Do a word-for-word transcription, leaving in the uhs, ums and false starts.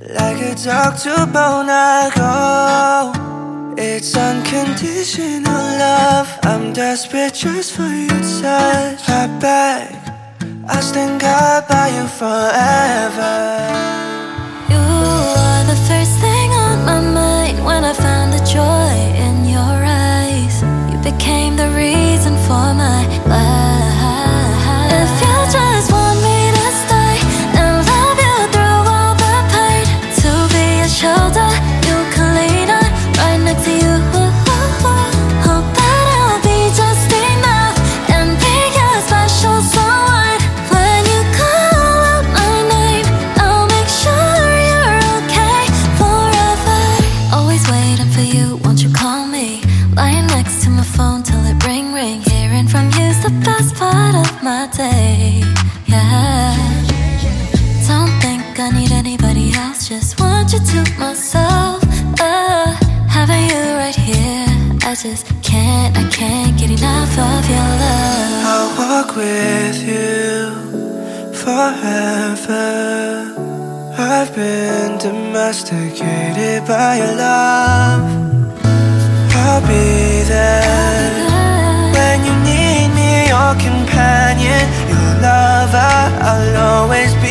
Like a dog to bone I go. It's unconditional love. I'm desperate just for your touch. I beg, I'll stand guard by you forever. You are the first thing on my mind when I found the joy in your eyes. You became the reason for my life. If you just want me to stay and love you through all the pain, to be a shoulder you can lean on, right next to you. Hope that I'll be just enough and be your special someone. When you call out my name, I'll make sure you're okay forever. Always waiting for you, won't you call me? Lying next to my phone till it ring ring. Hearing from you's the best part of my day. Yeah. Don't think I need anybody else, just want you to myself. Uh, having you right here, I just can't, I can't get enough of your love. I'll walk with you forever. I've been domesticated by your love. I'll be there when you need me, your companion, your lover. I'll always be